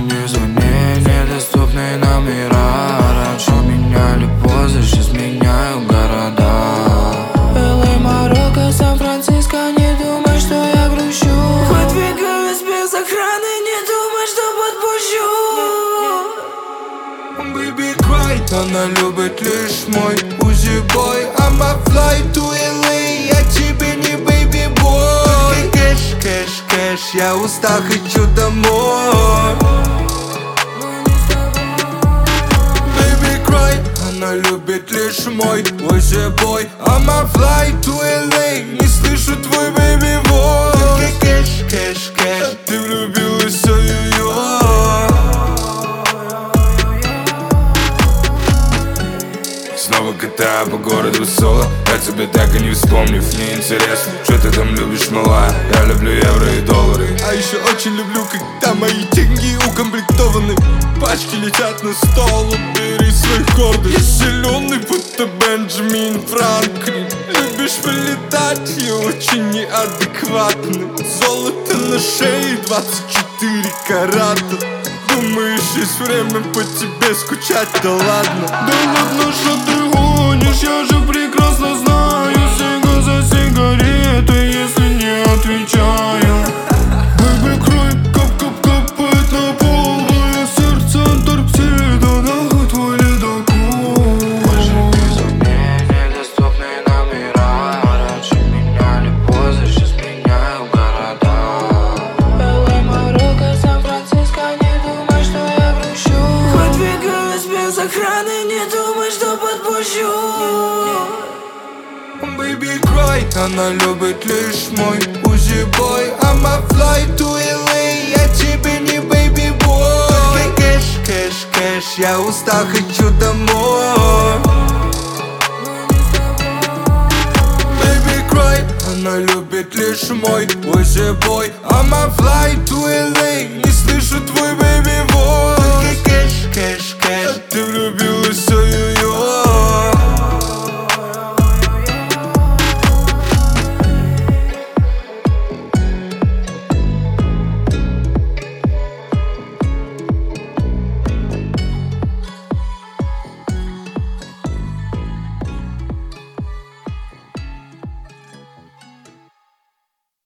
не звони, недоступные номера. Раньше меняли позы, сейчас меняю города. LA, Марокко, Сан-Франциско, не думай, что я грущу. Выдвигаюсь без охраны, не думай, что подпущу. Baby cry, она любит лишь мой узи-бой. I'm a fly to LA, я тебе не baby-boy. Кэш, кэш, кэш, я устал, хочу домой. Baby cry, она любит лишь мой узи-бой. I'm a fly to LA, не слышу твой baby-boy. Кэш, кэш, кэш, ты влюбилась, ой-ой-ой. Снова катаю по городу соло, я тебя так и не вспомнив. Мне интересно, что ты там любишь, мала. Я люблю евро и доллары. А еще очень люблю, когда мои деньги укомплектованы. Пачки летят на стол, убери своих гордых. Я зеленый, будто Бенджамин Франклин. Любишь полетать и очень неадекватный. Золото на шее, 24 карата. Думаешь, есть время по тебе скучать, да ладно. Да ладно, что ты гонишь, я же прекрасно знаю. Сега за сигаретой, если не отвечаю. Baby cry, кап-кап капает на пол. Мое сердце Антарктида, нахуй твой ледокол. Больше не звони, недоступные номера. Раньше меняли позы, сейчас меняю города. LA, Марокко, Сан-Франциско, не думай, что я грущу. Выдвигаюсь без охраны, не думай, что подпущу. Baby cry, она любит лишь мой узи-бой. I'm a fly to LA, я тебе не baby-boy. Кэш, кэш, кэш, я устал, хочу домой. Baby cry, она любит лишь мой узи-бой. I'm a fly